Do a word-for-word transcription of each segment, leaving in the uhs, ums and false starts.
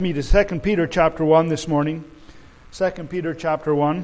Me to Second Peter chapter one this morning. Second Peter chapter one.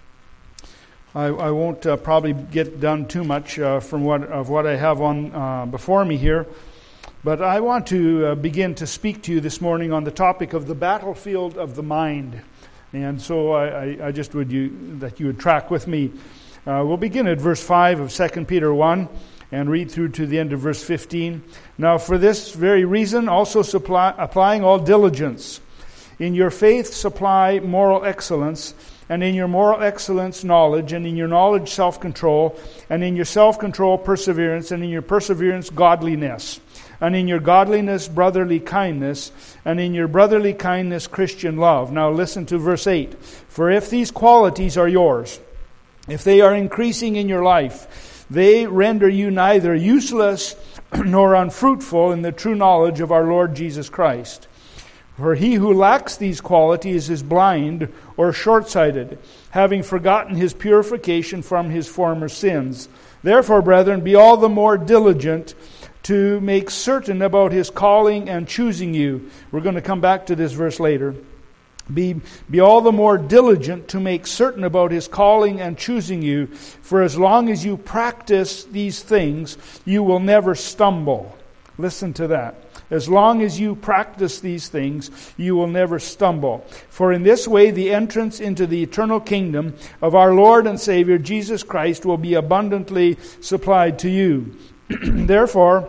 I, I won't uh, probably get done too much uh, from what of what I have on uh, before me here, but I want to uh, begin to speak to you this morning on the topic of the battlefield of the mind. And so I, I, I just would you that you would track with me. Uh, we'll begin at verse five of Second Peter one. And read through to the end of verse fifteen. Now for this very reason also supply, applying all diligence. In your faith supply moral excellence, and in your moral excellence knowledge, and in your knowledge self-control, and in your self-control perseverance, and in your perseverance godliness, and in your godliness brotherly kindness, and in your brotherly kindness Christian love. Now listen to verse eight. For if these qualities are yours, if they are increasing in your life, they render you neither useless nor unfruitful in the true knowledge of our Lord Jesus Christ. For he who lacks these qualities is blind or short-sighted, having forgotten his purification from his former sins. Therefore, brethren, be all the more diligent to make certain about his calling and choosing you. We're going to come back to this verse later. Be, be all the more diligent to make certain about his calling and choosing you, for as long as you practice these things, you will never stumble. Listen to that. As long as you practice these things, you will never stumble. For in this way the entrance into the eternal kingdom of our Lord and Savior Jesus Christ will be abundantly supplied to you. Therefore,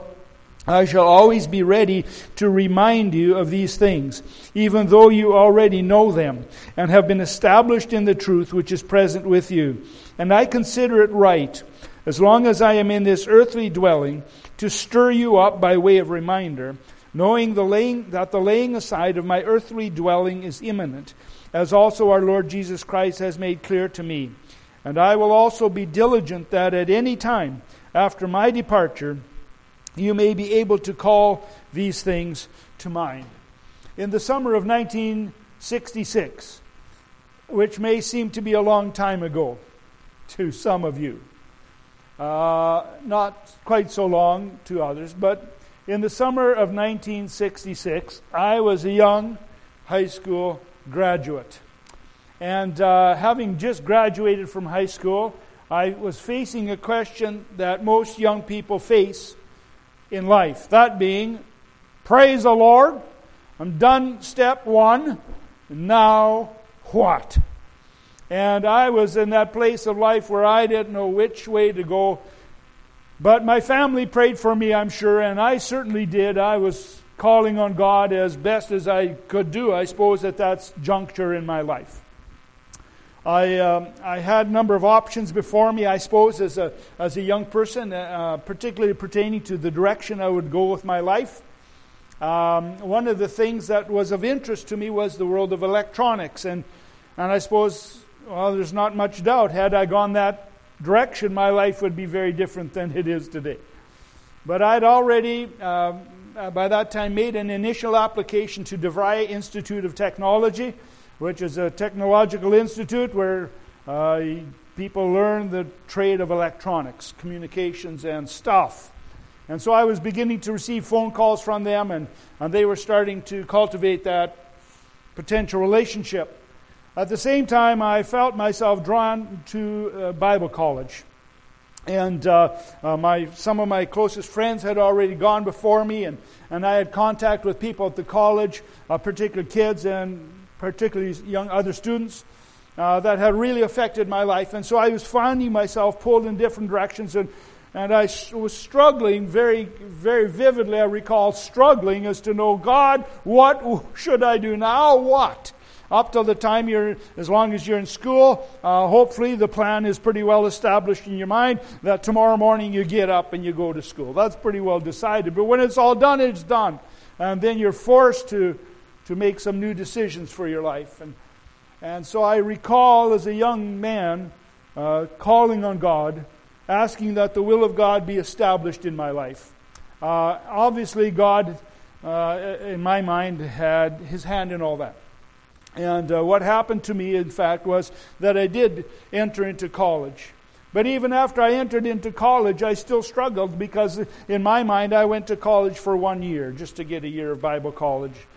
I shall always be ready to remind you of these things, even though you already know them, and have been established in the truth which is present with you. And I consider it right, as long as I am in this earthly dwelling, to stir you up by way of reminder, knowing the laying, that the laying aside of my earthly dwelling is imminent, as also our Lord Jesus Christ has made clear to me. And I will also be diligent that at any time, after my departure, you may be able to call these things to mind. In the summer of nineteen sixty-six, which may seem to be a long time ago to some of you, uh, not quite so long to others, but in the summer of nineteen sixty-six, I was a young high school graduate. And uh, having just graduated from high school, I was facing a question that most young people face in life. That being, praise the Lord, I'm done step one, now what? And I was in that place of life where I didn't know which way to go. But my family prayed for me, I'm sure, and I certainly did. I was calling on God as best as I could do, I suppose, at that juncture in my life. I um, I had a number of options before me, I suppose, as a as a young person, uh, particularly pertaining to the direction I would go with my life. Um, one of the things that was of interest to me was the world of electronics, and and I suppose, well, there's not much doubt, had I gone that direction, my life would be very different than it is today. But I'd already, uh, by that time, made an initial application to DeVry Institute of Technology, which is a technological institute where uh, people learn the trade of electronics, communications, and stuff. And so I was beginning to receive phone calls from them, and, and they were starting to cultivate that potential relationship. At the same time, I felt myself drawn to uh, Bible college. And uh, uh, my some of my closest friends had already gone before me, and, and I had contact with people at the college, uh, particular kids and particularly young other students, uh, that had really affected my life. And so I was finding myself pulled in different directions, and, and I was struggling very, very vividly. I recall struggling as to know, God, what should I do now? What? Up till the time you're, as long as you're in school, uh, hopefully the plan is pretty well established in your mind that tomorrow morning you get up and you go to school. That's pretty well decided. But when it's all done, it's done. And then you're forced to to make some new decisions for your life. And and so I recall as a young man uh, calling on God, asking that the will of God be established in my life. Uh, obviously, God, uh, in my mind, had His hand in all that. And uh, what happened to me, in fact, was that I did enter into college. But even after I entered into college, I still struggled because in my mind I went to college for one year, just to get a year of Bible college.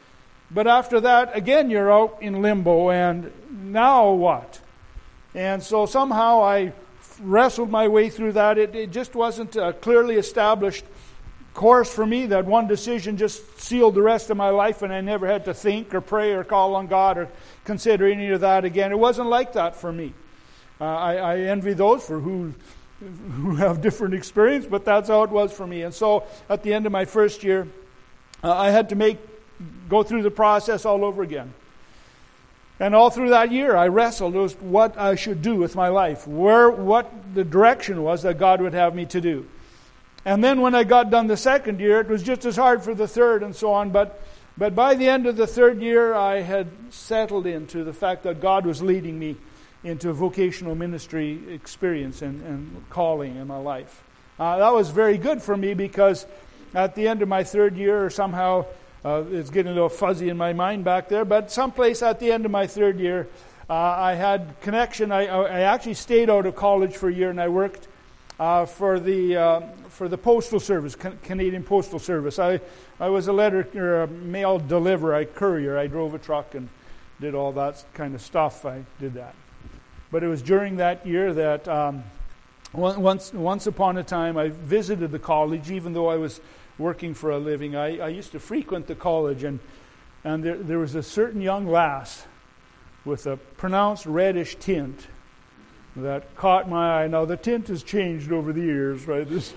But after that, again, you're out in limbo, and now what? And so somehow I wrestled my way through that. It, it just wasn't a clearly established course for me, that one decision just sealed the rest of my life and I never had to think or pray or call on God or consider any of that again. It wasn't like that for me. Uh, I, I envy those for who who have different experience, but that's how it was for me. And so at the end of my first year, uh, I had to make go through the process all over again. And all through that year, I wrestled with what I should do with my life, where what the direction was that God would have me to do. And then when I got done the second year, it was just as hard for the third and so on. But but by the end of the third year, I had settled into the fact that God was leading me into a vocational ministry experience and, and calling in my life. Uh, that was very good for me, because at the end of my third year, or somehow, uh, it's getting a little fuzzy in my mind back there, but someplace at the end of my third year, uh, I had connection. I, I actually stayed out of college for a year, and I worked Uh, for the uh, for the Postal Service, Can- Canadian Postal Service. I I was a letter or a mail deliverer, I courier. I drove a truck and did all that kind of stuff. I did that. But it was during that year that um, once once upon a time I visited the college, even though I was working for a living. I, I used to frequent the college, and and there there was a certain young lass with a pronounced reddish tint that caught my eye. Now, the tint has changed over the years, right? This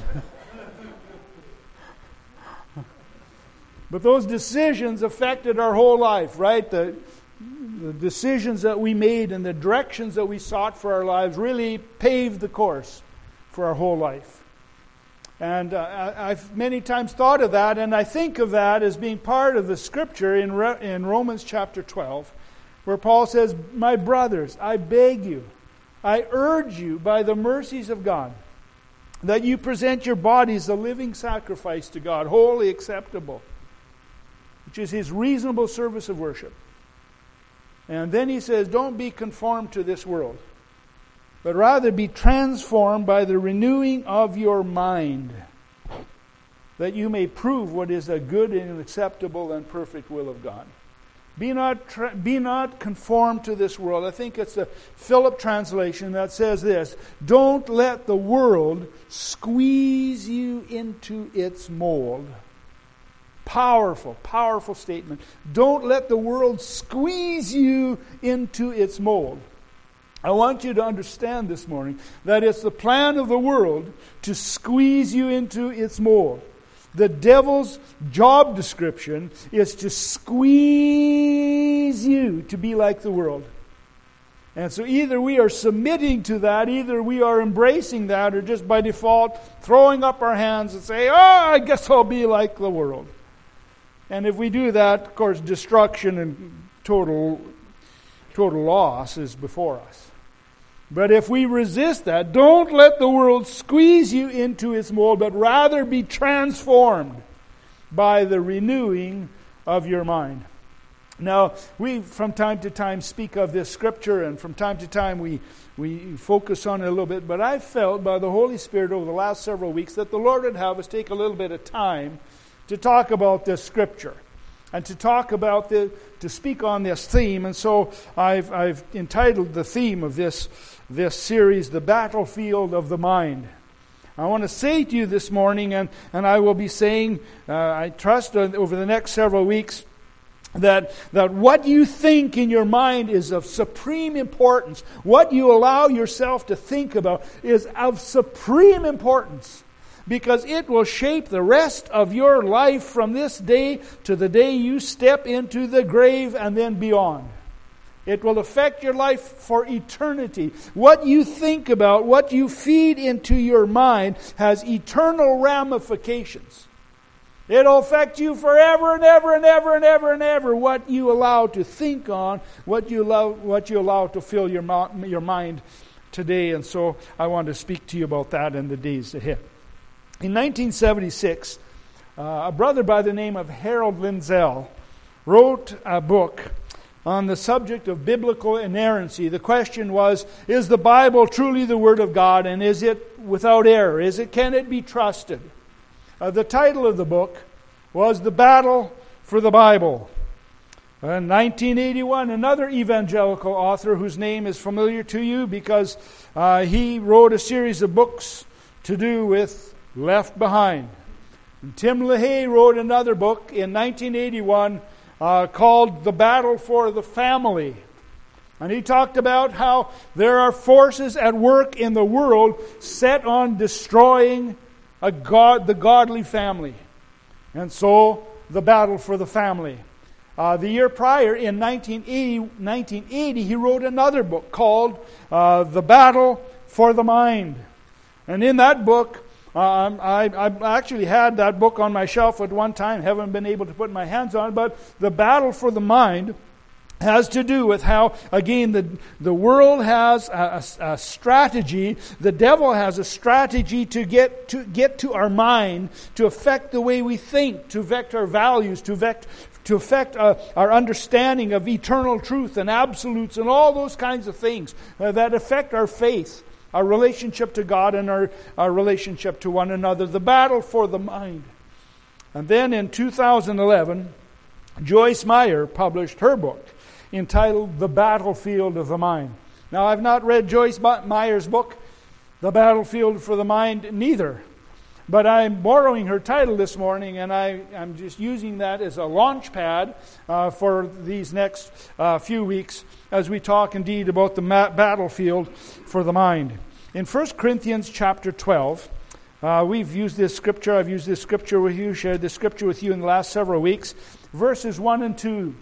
but those decisions affected our whole life, right? The, the decisions that we made and the directions that we sought for our lives really paved the course for our whole life. And uh, I've many times thought of that, and I think of that as being part of the scripture in, Re- in Romans chapter twelve, where Paul says, "My brothers, I beg you, I urge you by the mercies of God, that you present your bodies a living sacrifice to God, wholly acceptable, which is His reasonable service of worship." And then he says, "Don't be conformed to this world, but rather be transformed by the renewing of your mind, that you may prove what is a good and acceptable and perfect will of God." Be not tra- be not conformed to this world. I think it's the Philip translation that says this: "Don't let the world squeeze you into its mold." Powerful, powerful statement. Don't let the world squeeze you into its mold. I want you to understand this morning that it's the plan of the world to squeeze you into its mold. The devil's job description is to squeeze you to be like the world. And so either we are submitting to that, either we are embracing that, or just by default throwing up our hands and say, "Oh, I guess I'll be like the world." And if we do that, of course, destruction and total, total loss is before us. But if we resist that, don't let the world squeeze you into its mold, but rather be transformed by the renewing of your mind. Now, we from time to time speak of this scripture, and from time to time we, we focus on it a little bit, but I felt by the Holy Spirit over the last several weeks that the Lord would have us take a little bit of time to talk about this scripture and to talk about the, to speak on this theme. And so I've, I've entitled the theme of this this series, "The Battlefield of the Mind." I want to say to you this morning, and, and I will be saying, uh, I trust uh, over the next several weeks, that, that what you think in your mind is of supreme importance. What you allow yourself to think about is of supreme importance, because it will shape the rest of your life from this day to the day you step into the grave and then beyond. It will affect your life for eternity. What you think about, what you feed into your mind, has eternal ramifications. It'll affect you forever and ever and ever and ever and ever. What you allow to think on, what you allow, what you allow to fill your your mind today. And so I want to speak to you about that in the days ahead. In nineteen seventy-six, uh, a brother by the name of Harold Lindsell wrote a book on the subject of biblical inerrancy. The question was, is the Bible truly the Word of God, and is it without error? Is it, can it be trusted? Uh, the title of the book was "The Battle for the Bible." In nineteen eighty-one, another evangelical author whose name is familiar to you because uh, he wrote a series of books to do with Left Behind. And Tim LaHaye wrote another book in nineteen eighty-one uh, called The Battle for the Family. And he talked about how there are forces at work in the world set on destroying a God, the godly family. And so, the battle for the family. Uh, the year prior, in nineteen eighty, he wrote another book called uh, The Battle for the Mind. And in that book, um, I, I actually had that book on my shelf at one time, haven't been able to put my hands on it, but The Battle for the Mind has to do with how, again, the, the world has a, a, a strategy, the devil has a strategy to get to get to our mind, to affect the way we think, to affect our values, to affect, to affect uh, our understanding of eternal truth and absolutes and all those kinds of things uh, that affect our faith, our relationship to God and our, our relationship to one another. The battle for the mind. And then in two thousand eleven, Joyce Meyer published her book, entitled The Battlefield of the Mind. Now, I've not read Joyce Meyer's book, The Battlefield for the Mind, neither. But I'm borrowing her title this morning, and I, I'm just using that as a launch pad uh, for these next uh, few weeks as we talk indeed about the ma- battlefield for the mind. In First Corinthians chapter twelve, uh, we've used this scripture, I've used this scripture with you, shared this scripture with you in the last several weeks, verses one and two.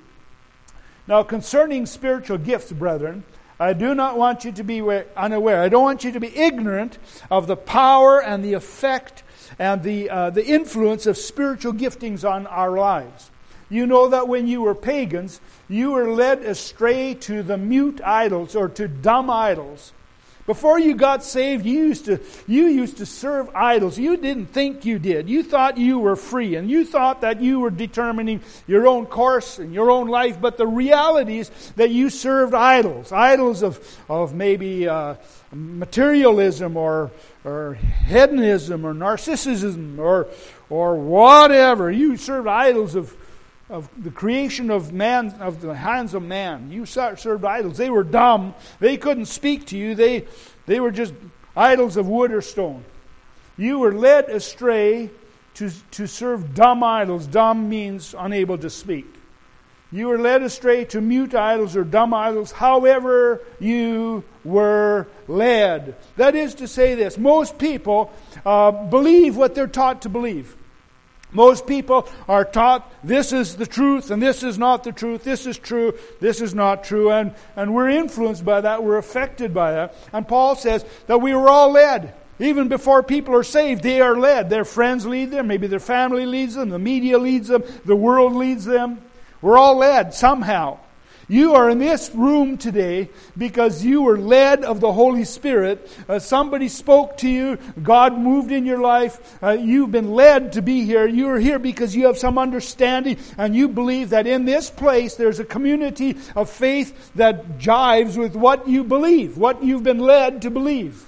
Now, concerning spiritual gifts, brethren, I do not want you to be unaware. I don't want you to be ignorant of the power and the effect and the uh, the influence of spiritual giftings on our lives. You know that when you were pagans, you were led astray to the mute idols or to dumb idols. Before you got saved, you used to you used to serve idols. You didn't think you did. You thought you were free, and you thought that you were determining your own course and your own life. But the reality is that you served idols, idols of of maybe uh, materialism or or hedonism or narcissism or or whatever. You served idols of. Of the creation of man, of the hands of man. You served idols. They were dumb. They couldn't speak to you. They, they were just idols of wood or stone. You were led astray to, to serve dumb idols. Dumb means unable to speak. You were led astray to mute idols or dumb idols, however you were led. That is to say this. Most people uh, believe what they're taught to believe. Most people are taught this is the truth and this is not the truth. This is true, this is not true. And, and we're influenced by that. We're affected by that. And Paul says that we were all led. Even before people are saved, they are led. Their friends lead them. Maybe their family leads them. The media leads them. The world leads them. We're all led somehow. You are in this room today because you were led of the Holy Spirit. Uh, somebody spoke to you. God moved in your life. Uh, you've been led to be here. You are here because you have some understanding and you believe that in this place there's a community of faith that jives with what you believe, what you've been led to believe.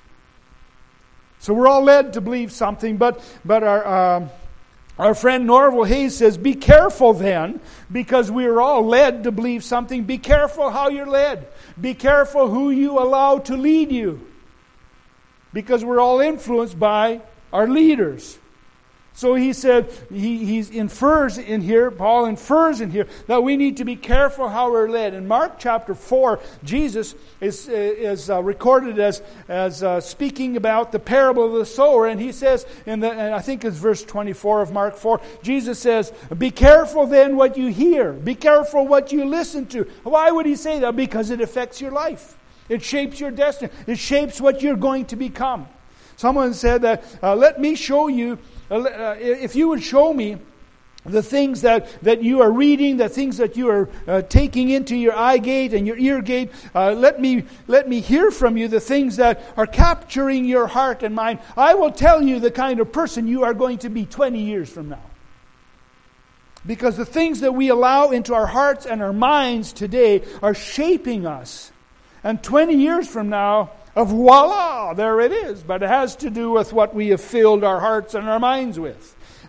So we're all led to believe something, but but our... Uh, Our friend Norval Hayes says, be careful then, because we are all led to believe something. Be careful how you're led. Be careful who you allow to lead you. Because we're all influenced by our leaders. So he said, he he infers in here, Paul infers in here, that we need to be careful how we're led. In Mark chapter four, Jesus is is uh, recorded as as uh, speaking about the parable of the sower, and he says, in the and I think it's verse twenty-four of Mark four, Jesus says, "Be careful then what you hear. Be careful what you listen to." Why would he say that? Because it affects your life. It shapes your destiny. It shapes what you're going to become. Someone said that, uh, "Let me show you." Uh, if you would show me the things that, that you are reading, the things that you are uh, taking into your eye gate and your ear gate, uh, let me let me hear from you the things that are capturing your heart and mind. I will tell you the kind of person you are going to be twenty years from now. Because the things that we allow into our hearts and our minds today are shaping us. And twenty years from now, of voila, there it is. But it has to do with what we have filled our hearts and our minds with.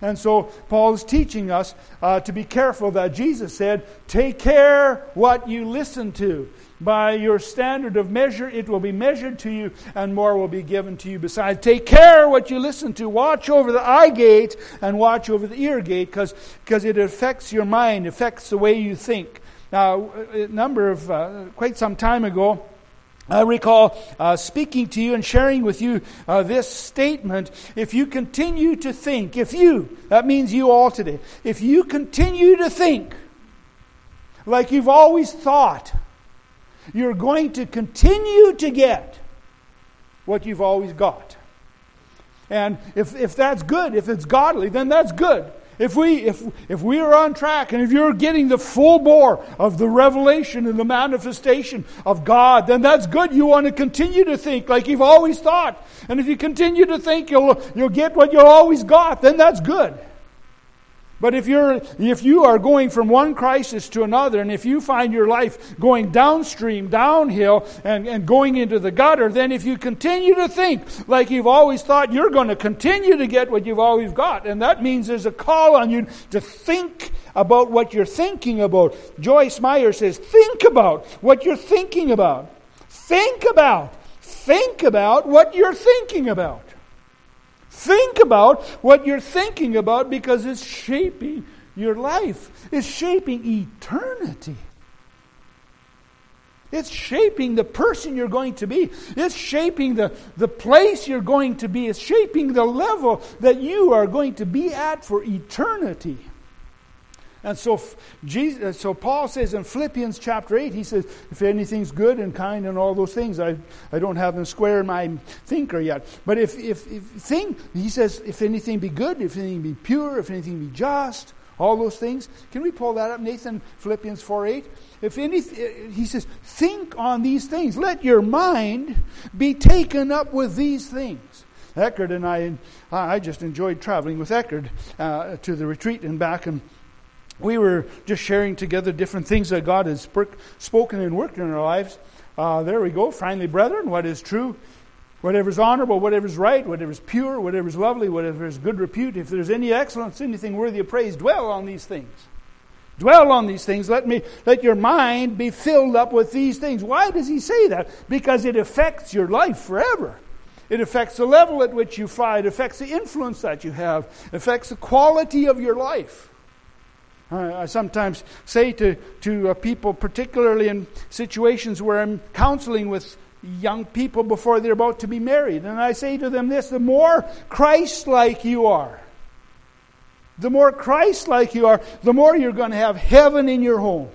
And so Paul is teaching us uh, to be careful that Jesus said, take care what you listen to. By your standard of measure, it will be measured to you, and more will be given to you besides. Take care what you listen to. Watch over the eye gate and watch over the ear gate, because it affects your mind, affects the way you think. Now, a number of, uh, quite some time ago, I recall uh, speaking to you and sharing with you uh, this statement. If you continue to think, if you, that means you all today, if you continue to think like you've always thought, you're going to continue to get what you've always got. And if if that's good, if it's godly, then that's good. If we if if we are on track, and if you're getting the full bore of the revelation and the manifestation of God, then that's good. You want to continue to think like you've always thought. And if you continue to think you'll you'll get what you always got, then that's good. But if you're if you are going from one crisis to another, and if you find your life going downstream, downhill, and, and going into the gutter, then if you continue to think like you've always thought, you're going to continue to get what you've always got. And that means there's a call on you to think about what you're thinking about. Joyce Meyer says, think about what you're thinking about. Think about. Think about what you're thinking about. Think about what you're thinking about, because it's shaping your life. It's shaping eternity. It's shaping the person you're going to be. It's shaping the, the place you're going to be. It's shaping the level that you are going to be at for eternity. And so, Jesus, so Paul says in Philippians chapter eight, he says, if anything's good and kind and all those things, I, I don't have them square in my thinker yet. But if, if, if thing, he says, if anything be good, if anything be pure, if anything be just, all those things. Can we pull that up, Nathan? Philippians four eight. If anything, he says, think on these things. Let your mind be taken up with these things. Eckerd and I, I just enjoyed traveling with Eckerd uh, to the retreat and back, and we were just sharing together different things that God has spoken and worked in our lives. Uh, there we go. Finally, brethren, what is true, whatever is honorable, whatever is right, whatever is pure, whatever is lovely, whatever is good repute, if there's any excellence, anything worthy of praise, dwell on these things. Dwell on these things. Let me let your mind be filled up with these things. Why does he say that? Because it affects your life forever. It affects the level at which you fly. It affects the influence that you have. It affects the quality of your life. I sometimes say to, to uh, people, particularly in situations where I'm counseling with young people before they're about to be married, and I say to them this: the more Christ-like you are, the more Christ-like you are, the more you're going to have heaven in your home.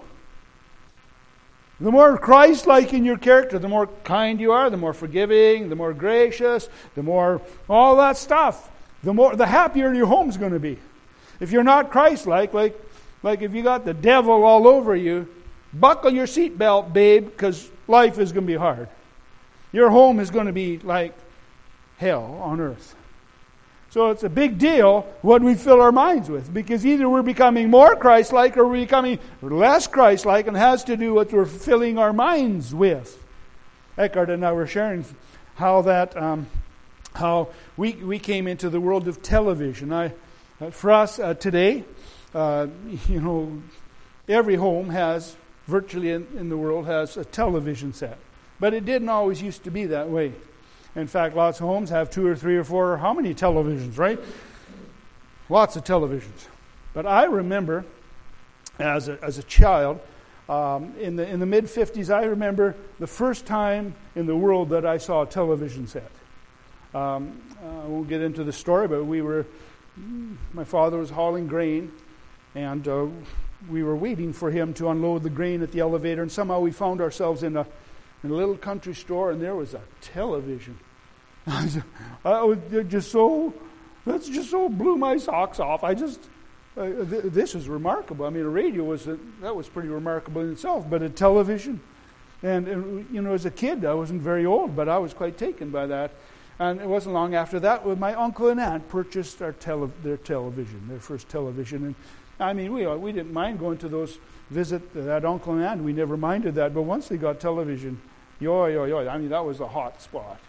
The more Christ-like in your character, the more kind you are, the more forgiving, the more gracious, the more all that stuff, the more the happier your home's going to be. If you're not Christ-like, like Like if you got the devil all over you, buckle your seatbelt, babe, because life is going to be hard. Your home is going to be like hell on earth. So it's a big deal what we fill our minds with, because either we're becoming more Christ-like or we're becoming less Christ-like, and it has to do with what we're filling our minds with. Eckhart and I were sharing how that, um, how we we came into the world of television. I, uh, for us uh, today, Uh, you know, every home has, virtually in, in the world, has a television set. But it didn't always used to be that way. In fact, lots of homes have two or three or four, or how many televisions, right? Lots of televisions. But I remember, as a, as a child, um, in the in the mid-fifties, I remember the first time in the world that I saw a television set. Um, I won't get into the story, but we were, my father was hauling grain, and uh, we were waiting for him to unload the grain at the elevator, and somehow we found ourselves in a, in a little country store, and there was a television. I was, I was just so, that's just so blew my socks off. I just, uh, th- this is remarkable. I mean, a radio was, a, that was pretty remarkable in itself, but a television. And, and, you know, as a kid, I wasn't very old, but I was quite taken by that. And it wasn't long after that when my uncle and aunt purchased our tele- their television, their first television. And I mean, we we didn't mind going to those, visit that uncle and aunt. We never minded that. But once they got television, yo, yo, yo, I mean, that was a hot spot.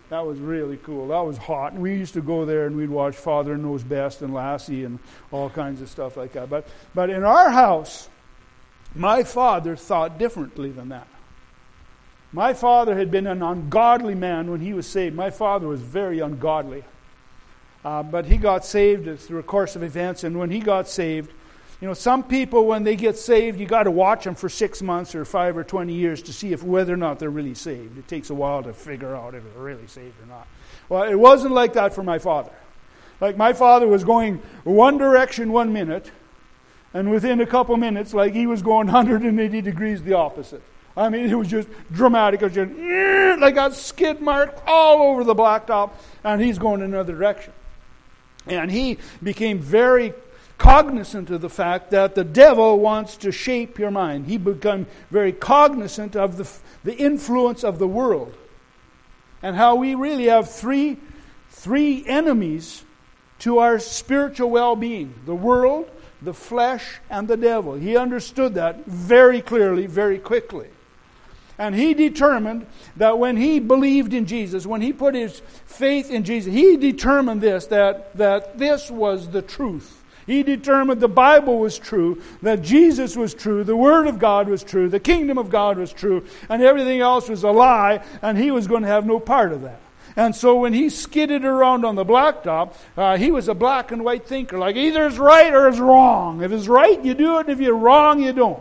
That was really cool. That was hot. And we used to go there and we'd watch Father Knows Best and Lassie and all kinds of stuff like that. But, but in our house, my father thought differently than that. My father had been an ungodly man when he was saved. My father was very ungodly. Uh, but he got saved through a course of events. And when he got saved, you know, some people, when they get saved, you got to watch them for six months or five or twenty years to see if whether or not they're really saved. It takes a while to figure out if they're really saved or not. Well, it wasn't like that for my father. Like my father was going one direction one minute, and within a couple minutes, like he was going one hundred eighty degrees the opposite. I mean, it was just dramatic. It was just like a skid mark all over the blacktop, and he's going another direction. And he became very cognizant of the fact that the devil wants to shape your mind. He became very cognizant of the, the influence of the world. And how we really have three, three enemies to our spiritual well-being. The world, the flesh, and the devil. He understood that very clearly, very quickly. And he determined that when he believed in Jesus, when he put his faith in Jesus, he determined this, that, that this was the truth. He determined the Bible was true, that Jesus was true, the Word of God was true, the kingdom of God was true, and everything else was a lie, and he was going to have no part of that. And so when he skidded around on the blacktop, uh, he was a black and white thinker, like either it's right or it's wrong. If it's right, you do it, and if you're wrong, you don't.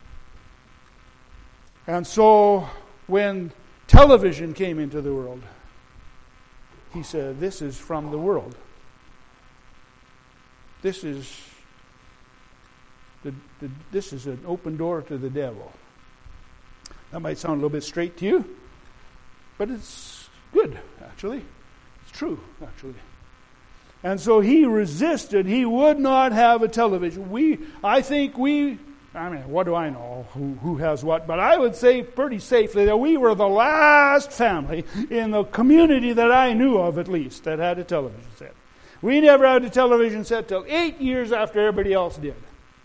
And so when television came into the world, he said, this is from the world. This is the, the, this is an open door to the devil. That might sound a little bit straight to you, but it's good, actually. It's true, actually. And so he resisted. He would not have a television. We, I think we, I mean, what do I know who, who has what? But I would say pretty safely that we were the last family in the community that I knew of, at least, that had a television set. We never had a television set till eight years after everybody else did.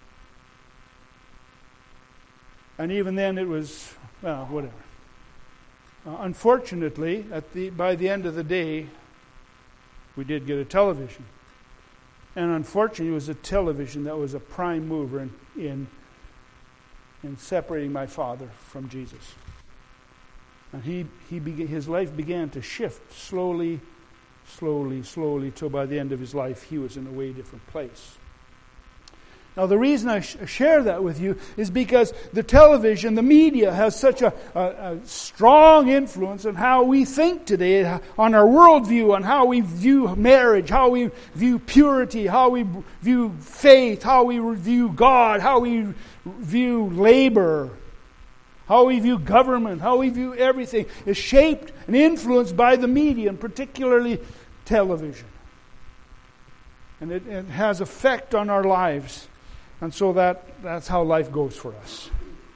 And even then it was, well, whatever. Uh, unfortunately, at the by the end of the day, we did get a television. And unfortunately, it was a television that was a prime mover in in, in separating my father from Jesus. And he, he began, his life began to shift slowly, Slowly, slowly, till by the end of his life, he was in a way different place. Now, the reason I sh- share that with you is because the television, the media, has such a, a, a strong influence on how we think today, on our worldview, on how we view marriage, how we view purity, how we view faith, how we view God, how we view labor, how we view government, how we view everything is shaped and influenced by the media, and particularly television. And it, it has effect on our lives. And so that, that's how life goes for us.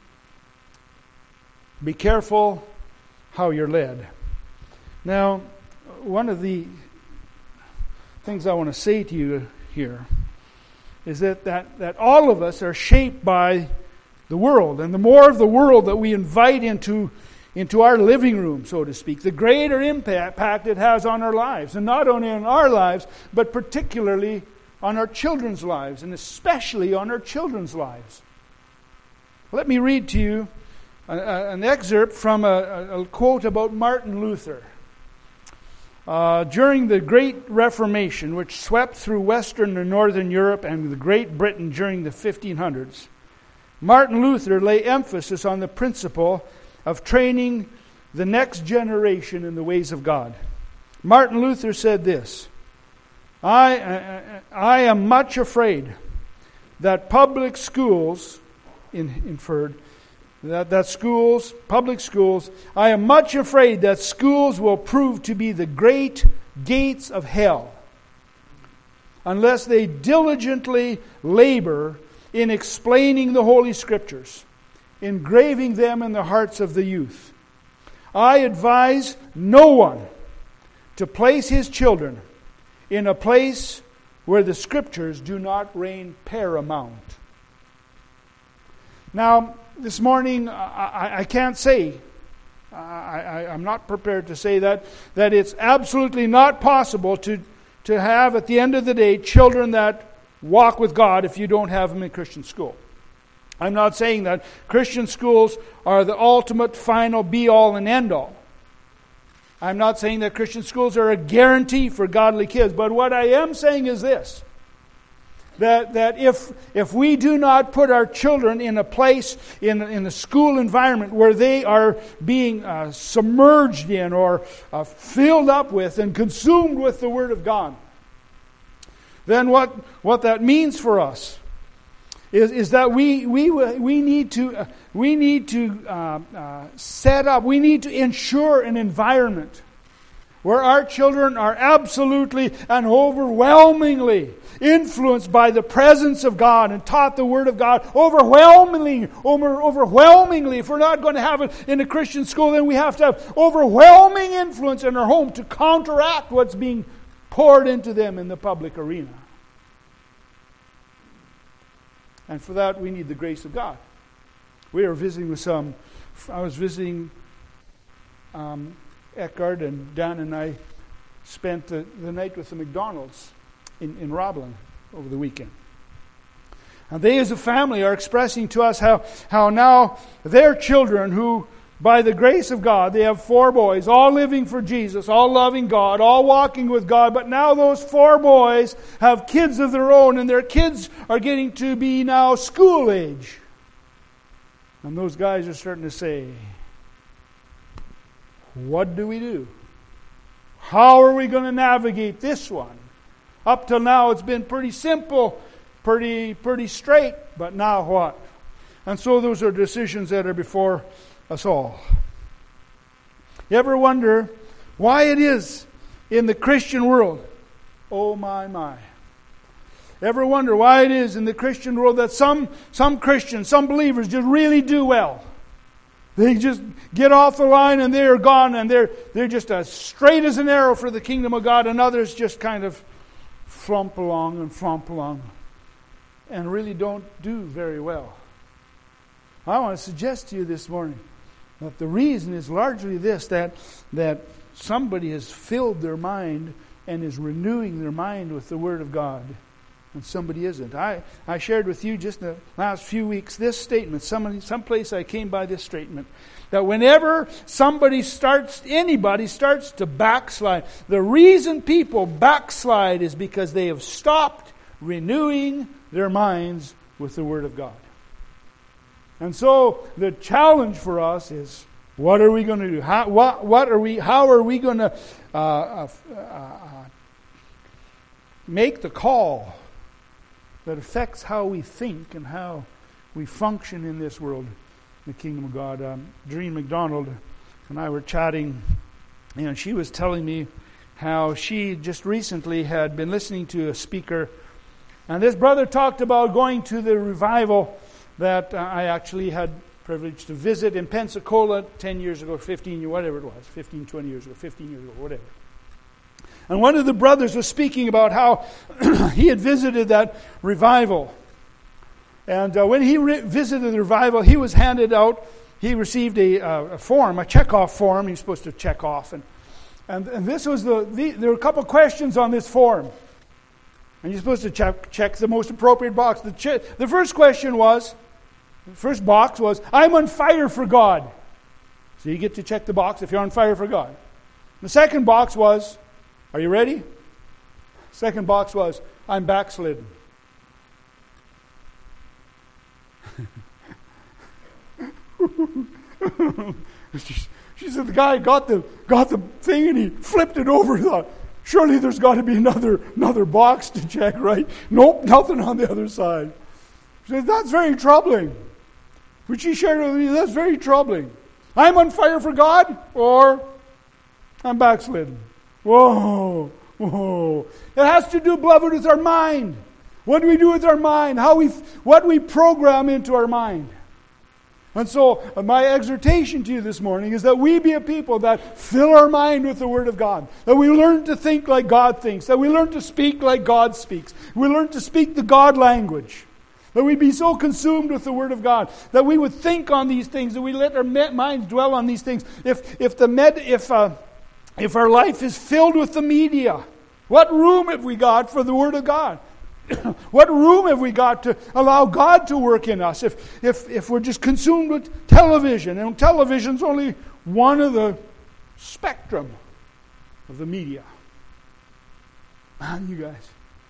Be careful how you're led. Now, one of the things I want to say to you here is that, that, that all of us are shaped by the world. And the more of the world that we invite into, into our living room, so to speak, the greater impact it has on our lives. And not only on our lives, but particularly on our children's lives, and especially on our children's lives. Let me read to you a, a, an excerpt from a, a quote about Martin Luther. Uh, during the Great Reformation, which swept through Western and Northern Europe and the Great Britain during the fifteen hundreds, Martin Luther lay emphasis on the principle of training the next generation in the ways of God. Martin Luther said this, I, I, I am much afraid that public schools, in, inferred, that, that schools, public schools, I am much afraid that schools will prove to be the great gates of hell unless they diligently labor in explaining the Holy Scriptures, engraving them in the hearts of the youth. I advise no one to place his children in a place where the Scriptures do not reign paramount. Now, this morning, I, I can't say I, I, I'm not prepared to say that, that it's absolutely not possible to, to have, at the end of the day, children that walk with God if you don't have them in Christian school. I'm not saying that Christian schools are the ultimate, final, be-all and end-all. I'm not saying that Christian schools are a guarantee for godly kids. But what I am saying is this. That, that if, if we do not put our children in a place, in, in the school environment where they are being uh, submerged in or uh, filled up with and consumed with the Word of God, then what, what that means for us is, is that we, we, we need to, uh, we need to uh, uh, set up, we need to ensure an environment where our children are absolutely and overwhelmingly influenced by the presence of God and taught the Word of God overwhelmingly, over, overwhelmingly. If we're not going to have it in a Christian school, then we have to have overwhelming influence in our home to counteract what's being poured into them in the public arena. And for that, we need the grace of God. We are visiting with some, I was visiting um, Eckhart, and Dan and I spent the, the night with the McDonalds in, in Roblin over the weekend. And they as a family are expressing to us how, how now their children, who by the grace of God, they have four boys, all living for Jesus, all loving God, all walking with God, but now those four boys have kids of their own, and their kids are getting to be now school age. And those guys are starting to say, what do we do? How are we going to navigate this one? Up till now it's been pretty simple, pretty pretty straight, but now what? And so those are decisions that are before us all. You ever wonder why it is in the Christian world? Oh my, my. Ever wonder why it is in the Christian world that some, some Christians, some believers just really do well? They just get off the line and they're gone, and they're they're just as straight as an arrow for the kingdom of God, and others just kind of flump along and flump along and really don't do very well. I want to suggest to you this morning that the reason is largely this, that that somebody has filled their mind and is renewing their mind with the Word of God, and somebody isn't. I, I shared with you just in the last few weeks this statement. Somebody, someplace I came by this statement. That whenever somebody starts, anybody starts to backslide, the reason people backslide is because they have stopped renewing their minds with the Word of God. And so the challenge for us is, what are we going to do? How, what, what are we? How are we going to uh, uh, uh, make the call that affects how we think and how we function in this world, the kingdom of God? Um, Doreen McDonald and I were chatting, and she was telling me how she just recently had been listening to a speaker, and this brother talked about going to the revival that uh, I actually had privilege to visit in Pensacola ten years ago, fifteen, whatever it was, fifteen, twenty years ago, fifteen years ago, whatever. And one of the brothers was speaking about how he had visited that revival. And uh, when he re- visited the revival, he was handed out, he received a, uh, a form, a check-off form he was supposed to check off. And and, and this was the, the, there were a couple questions on this form. And you're supposed to check, check the most appropriate box. The, che- the first question was, the first box was, I'm on fire for God. So you get to check the box if you're on fire for God. The second box was, are you ready? Second box was, I'm backslidden. she, she said the guy got the got the thing and he flipped it over and thought, surely there's got to be another another box to check, right? Nope, nothing on the other side. She said, that's very troubling. Which she shared with me, that's very troubling. I'm on fire for God, or I'm backslidden. Whoa, whoa. It has to do, beloved, with our mind. What do we do with our mind? How we, what we program into our mind. And so, uh, my exhortation to you this morning is that we be a people that fill our mind with the Word of God. That we learn to think like God thinks. That we learn to speak like God speaks. We learn to speak the God language. That we be so consumed with the Word of God that we would think on these things, that we let our minds dwell on these things. If if the med, if uh, if our life is filled with the media, what room have we got for the Word of God? What room have we got to allow God to work in us? If if if we're just consumed with television, and television's only one of the spectrum of the media. Man, you guys.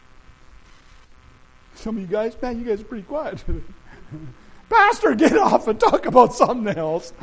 Some of you guys, man, you guys are pretty quiet. Pastor, get off and talk about something else.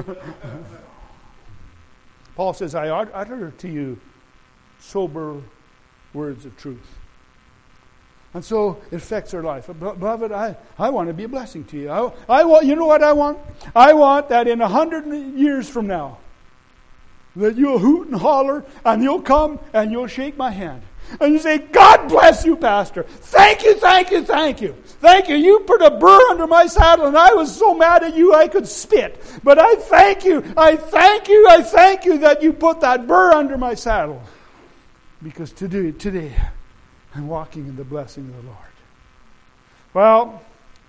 Paul says, I utter to you sober words of truth. And so it affects our life. Beloved, I, I want to be a blessing to you. I, I want, you know what I want? I want that in a hundred years from now, that you'll hoot and holler, and you'll come and you'll shake my hand. And you say, God bless you, Pastor. Thank you, thank you, thank you. Thank you. You put a burr under my saddle, and I was so mad at you I could spit. But I thank you, I thank you, I thank you that you put that burr under my saddle. Because today, today I'm walking in the blessing of the Lord. Well,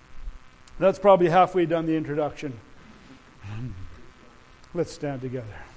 that's probably halfway done the introduction. Let's stand together.